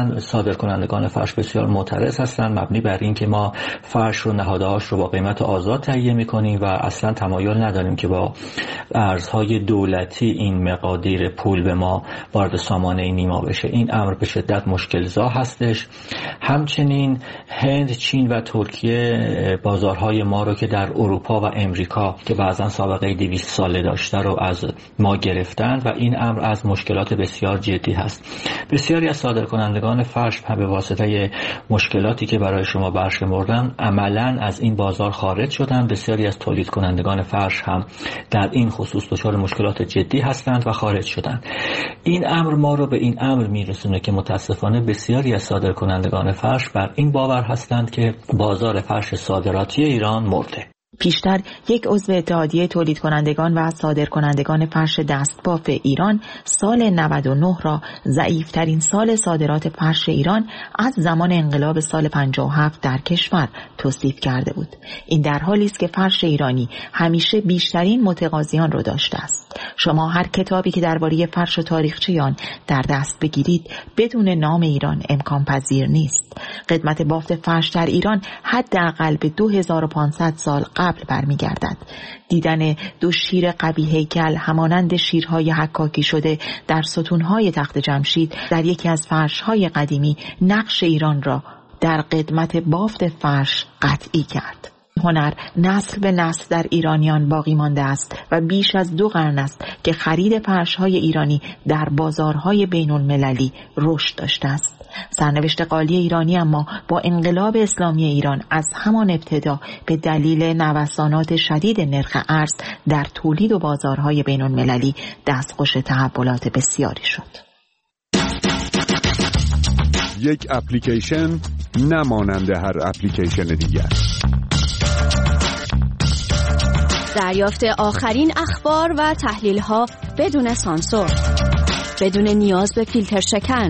هستند. صادرکنندگان فرش بسیار معترض هستند، مبنی بر این که ما فرش رو نهاده‌هاش رو با قیمت آزاد تهیه می‌کنیم و اصلا تمایل نداریم که با ارزهای دولتی این مقادیر پول به ما وارد سامانه نیما بشه. این امر به شدت مشکل‌زا هستش. همچنین هند، چین و ترکیه بازارهای ما رو که در اروپا و امریکا که بعضا سابقه دویست ساله داشته رو از ما گرفتند و این امر از مشکلات بسیار جدی هست. بسیاری از صادرکنندگان فرش به واسطه مشکلاتی که برای شما برشمردم عملاً از این بازار خارج شدند. بسیاری از تولید کنندگان فرش هم در این خصوص دچار مشکلات جدی هستند و خارج شدند. این امر ما رو به این امر میرسونه که متاسفانه بسیاری از صادرکنندگان فرش بر این باور هستند که بازار فرش صادراتی ایران مرده. پیشتر یک عضو اتحادیه تولید کنندگان و صادر کنندگان فرش دستباف ایران سال نود و نه را ضعیفترین سال صادرات فرش ایران از زمان انقلاب سال پنجاه و هفت در کشور توصیف کرده بود. این در حالی است که فرش ایرانی همیشه بیشترین متقاضیان را داشته است. شما هر کتابی که درباره فرش و تاریخچه آن در دست بگیرید بدون نام ایران امکان پذیر نیست. قدمت بافت فرش در ایران حداقل به دو هزار و پانصد سال قبل برمیگردد. دیدن دو شیر قوی هیکل همانند شیرهای حکاکی شده در ستونهای تخت جمشید در یکی از فرشهای قدیمی نقش ایران را در قدمت بافت فرش قطعی کرد. هنر نسل به نسل در ایرانیان باقی مانده است و بیش از دو قرن است که خرید فرش‌های ایرانی در بازارهای بین المللی رشد داشته است. سرنوشت قالی ایرانی اما با انقلاب اسلامی ایران از همان ابتدا به دلیل نوسانات شدید نرخ ارز در تولید و بازارهای بین المللی دستخوش تحولات بسیاری شد. یک اپلیکیشن نمانند هر اپلیکیشن دیگر. دریافت آخرین اخبار و تحلیل‌ها بدون سانسور، بدون نیاز به فیلتر شکن،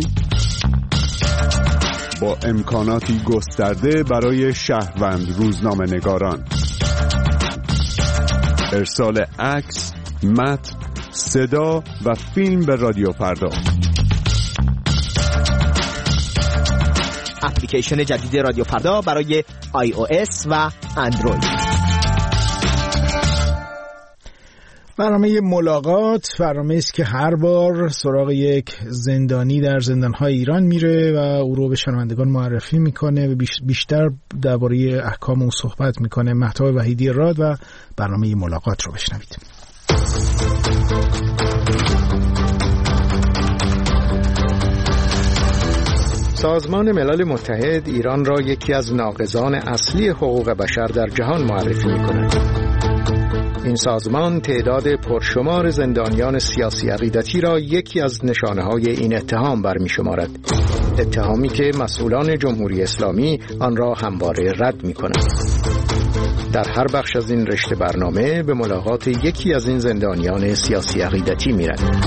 با امکاناتی گسترده برای شهروند روزنامه نگاران. ارسال عکس، متن، صدا و فیلم به رادیو فردا. اپلیکیشن جدید رادیو فردا برای آی او اس و اندروید. برنامه ملاقات برنامه است که هر بار سراغ یک زندانی در زندان‌های ایران میره و او رو به شنوندگان معرفی میکنه و بیشتر درباره احکام او صحبت میکنه. مهتاب وحیدی راد و برنامه ملاقات رو بشنوید. سازمان ملل متحد ایران را یکی از ناقضان اصلی حقوق بشر در جهان معرفی میکند. این سازمان تعداد پرشمار زندانیان سیاسی عقیدتی را یکی از نشانه‌های این اتهام برمی شمارد. اتهامی که مسئولان جمهوری اسلامی آن را همواره رد می کنند. در هر بخش از این رشته برنامه به ملاقات یکی از این زندانیان سیاسی عقیدتی می رویم.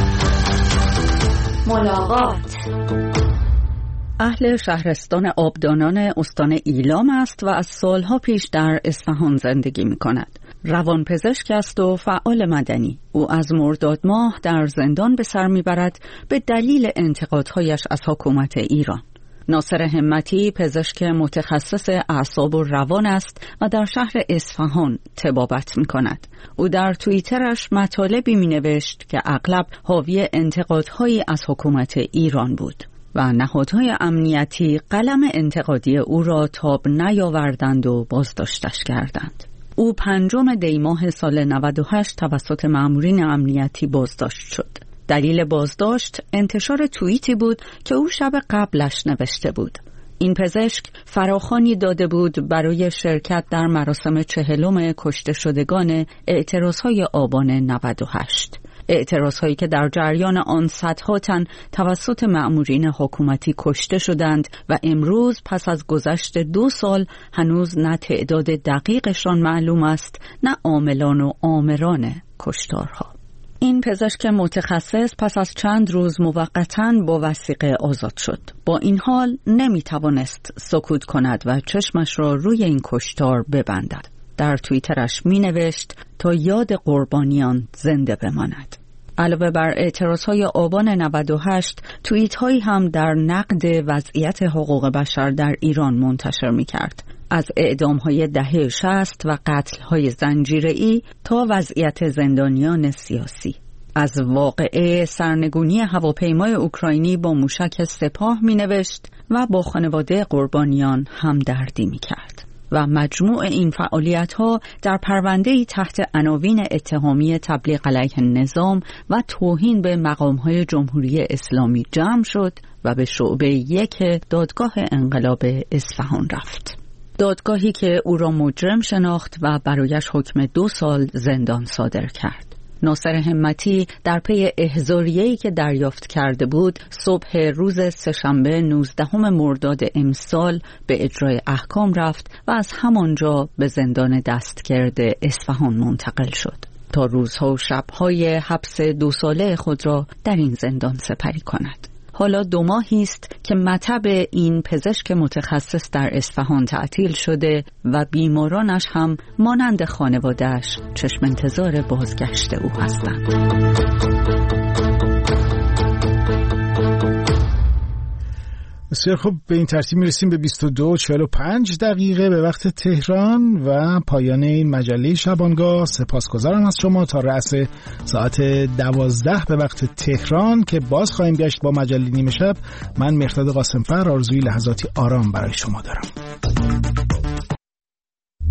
ملاقات. اهل شهرستان آبدانان استان ایلام است و از سالها پیش در اصفهان زندگی می کند. روانپزشک است و فعال مدنی. او از مرداد ماه در زندان به سر میبرد به دلیل انتقادهایش از حکومت ایران. ناصر همتی پزشک متخصص اعصاب و روان است و در شهر اصفهان طبابت می کند. او در توییترش مطالبی می نوشت که اغلب حاوی انتقادهایی از حکومت ایران بود و نهادهای امنیتی قلم انتقادی او را تاب نیاوردند و بازداشتش کردند. او پنجم دی ماه سال نود و هشت توسط مامورین امنیتی بازداشت شد. دلیل بازداشت انتشار توییتی بود که او شب قبلش نوشته بود. این پزشک فراخوانی داده بود برای شرکت در مراسم چهلم کشته شدگان اعتراضهای آبان نود و هشت. اعتراضهایی که در جریان آن صدها تن توسط مأمورین حکومتی کشته شدند و امروز پس از گذشت دو سال هنوز نه تعداد دقیقشان معلوم است نه عاملان و آمران کشتارها. این پزشک متخصص پس از چند روز موقتاً با وثیقه آزاد شد. با این حال نمی توانست سکوت کند و چشمش را روی این کشتار ببندد. در توییترش می نوشت تا یاد قربانیان زنده بماند. علاوه بر اعتراضهای آبان نود و هشت، توییت هایی هم در نقد وضعیت حقوق بشر در ایران منتشر می کرد. از اعدام های دهه شصت و قتل های زنجیره‌ای تا وضعیت زندانیان سیاسی. از واقعه سرنگونی هواپیمای اوکراینی با موشک سپاه می نوشت و با خانواده قربانیان همدردی می کرد. و مجموع این فعالیت‌ها در پرونده‌ای تحت عناوین اتهامی تبلیغ علیه نظام و توهین به مقام‌های جمهوری اسلامی جمع شد و به شعبه یک دادگاه انقلاب اصفهان رفت. دادگاهی که او را مجرم شناخت و برایش حکم دو سال زندان صادر کرد. ناصر همتی در پی احضاریه‌ای که دریافت کرده بود، صبح روز سه‌شنبه نوزدهم مرداد امسال به اجرای احکام رفت و از همانجا به زندان دستگرد اصفهان منتقل شد تا روزها و شب‌های حبس دو ساله خود را در این زندان سپری کند. حالا دو ماهی است که مطب این پزشک متخصص در اصفهان تعطیل شده و بیمارانش هم مانند خانواده‌اش چشم انتظار بازگشت او هستند. بسیار خوب، به این ترتیب میرسیم به بیست و دو و چهل و پنج دقیقه به وقت تهران و پایان این مجله شبانگاه. سپاسگزارم از شما. تا رأس ساعت دوازده به وقت تهران که باز خواهیم گشت با مجله نیمه شب، من مهرداد قاسمفر آرزوی لحظاتی آرام برای شما دارم.